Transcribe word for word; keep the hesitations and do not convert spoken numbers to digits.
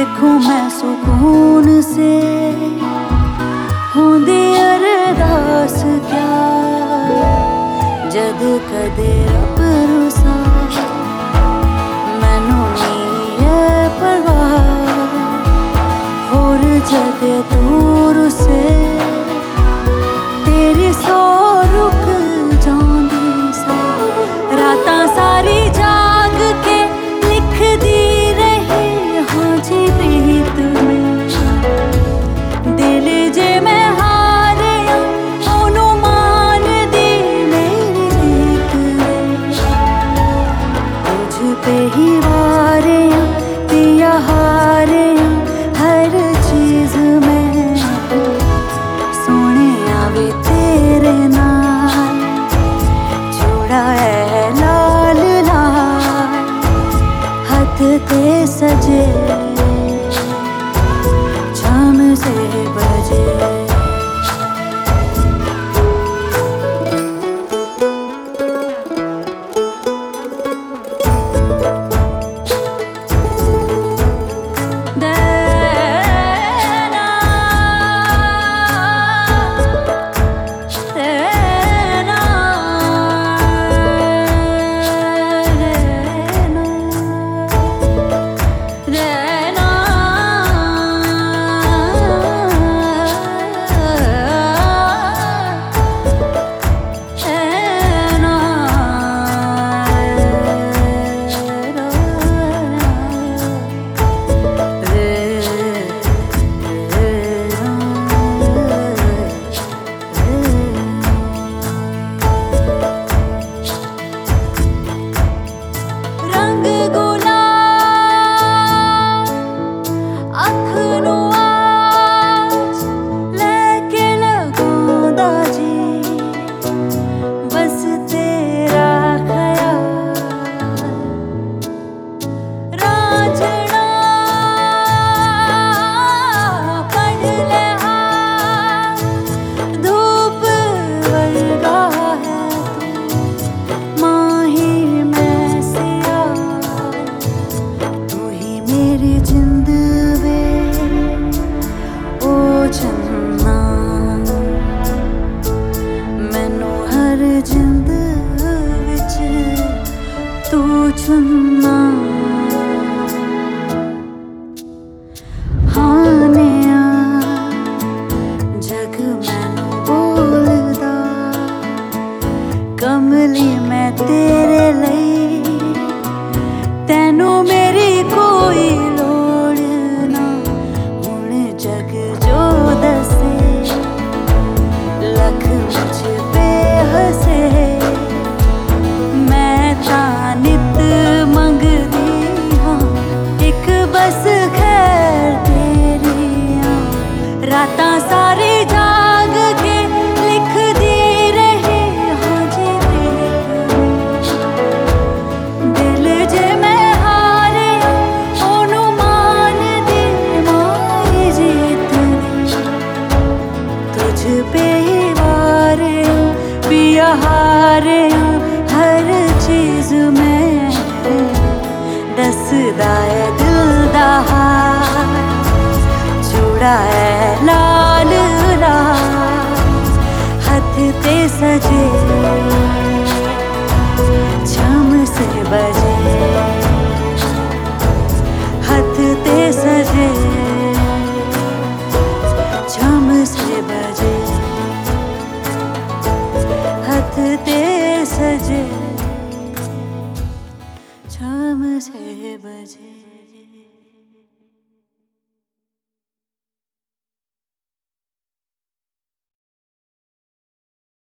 देखूं मैं सुकून से होंदी अरदास क्या जद कदे रब रुसा मैनू नहीं है परवाह होर जद दूर से तेरी सौ रुक जांदी सा रातां सारी जाग के लिख दी रही हाँ जी प्रीत में दिल जे मैं हारे ओनू मान दी मेरी रीत तुझ पे ही वारे दिया हारे हर चीज में सोने आवे तेरे नाल जोड़ा है लाल लाल हाथ ते सजे शाम से बजे जिंद वे ओ चन्ना मैनू हर जिंद विच तू चुनना हाने जग मैनू बोलदा कमली मैं तेरे लई तैनू मेरी कोई लख मुझ पे हसे मैं तां नित मंगदी हाँ एक बस खैर तेरी रातां सारी जाग के लिख दी रही हाँ जी दिल जे मैं हारे ओनू मान दी माई जीत तुझ पे पिया हारे हर चीज में दसदा है दिल दा हाल जुड़ा है लाल लाल हथ ते सजे शाम से बजे हथ ते सजे शाम से बजे हाथ ते सजे शाम से बजे।